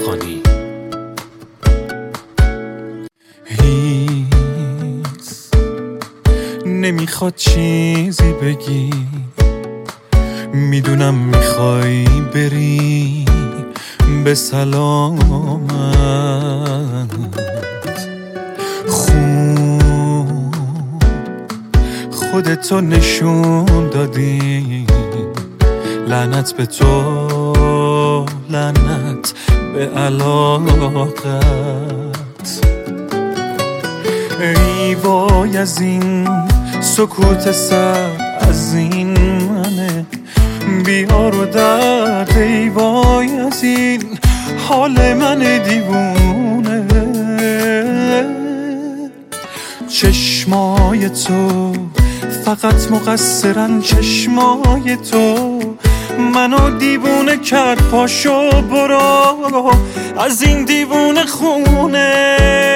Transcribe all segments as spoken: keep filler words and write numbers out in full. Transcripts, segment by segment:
کنی. هیچ نمیخواد چیزی بگی، میدونم میخوای بری به سلامت. خوب خودتو نشون دادی، لعنت به تو، لعنت به علاقت. ای وای از این سکوت سر، از این منه بیار و درد. ای وای از این حال من دیوونه. چشمای تو فقط مقصرن، چشمای تو منو دیوونه کرد. پاشو برو از این دیوونه خونه.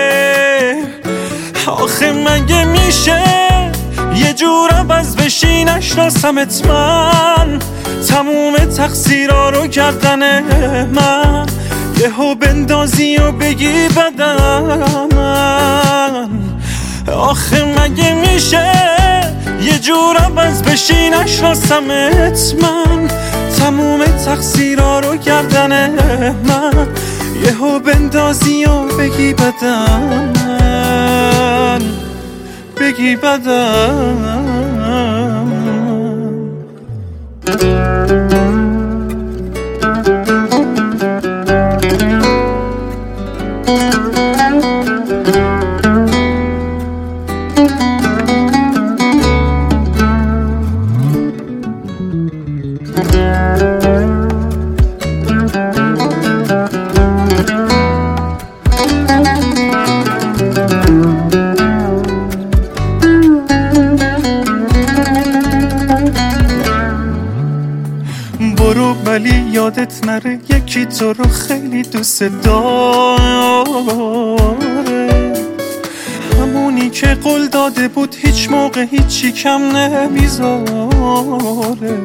آخه مگه میشه یه جور عوض بشی نشناسمت من؟ تموم تقصیرها رو گردن من، یهو بندازی و بگی بدم من. آخه مگه میشه یه جور عوض بشی نشناسمت من؟ تموم تقصیرها رو گردن من، یهو بندازی و بگی بدم من، بگی بدم. برو ولی یادت نره یکی تو رو خیلی دوست داره، همونی که قول داده بود هیچ موقع هیچی کم نمیذاره.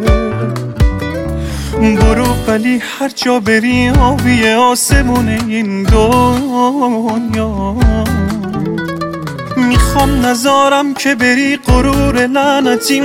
برو ولی هر جا بری آبی آسمون این دنیا. میخوام نذارم که بری غرور لعنتیم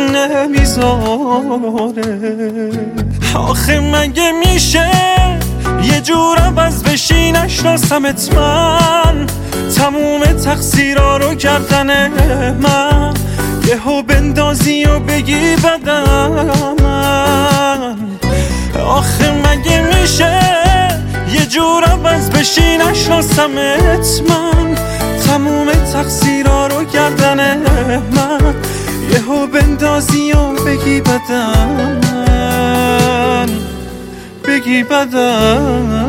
نمیذاره. آخه مگه میشه یه جور عوض بشی نشناسمت من؟ تموم تقصیرها رو گردن من، یهو بندازی و بگی بدم من. آخه مگه میشه یه جور عوض بشی نشناسمت من؟ تموم تقصیرها رو گردن من، یهو بندازی و بگی بدم من، بگی بدم.